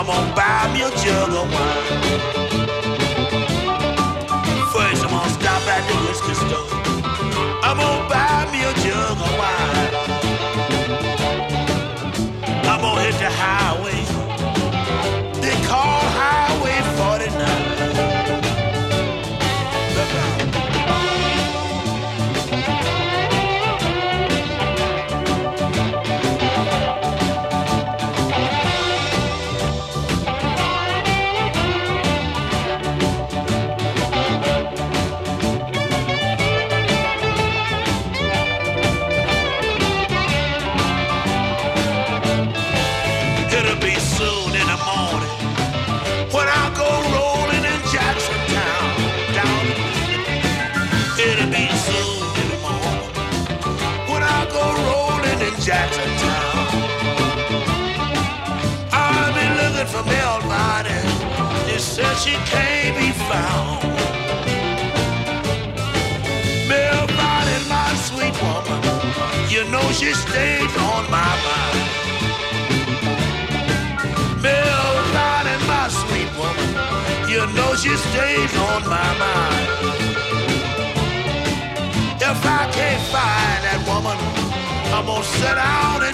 I'm gonna buy me a jug of wine. First I'm gonna stop at the whiskey store. I'm gonna buy me a jug of wine. I'm gonna hit the highway. They call Highway 49. Look out. It'll be soon in the morning when I go rolling in Jackson Town. Down. It'll be soon in the morning when I go rolling in Jackson Town. I've been looking for Melvin. They said she can't be found. Melvin, my sweet woman, you know she stays on my mind. Melvin, my sweet woman, you know she stays on my mind. If I can't find that woman, I'm gonna sit down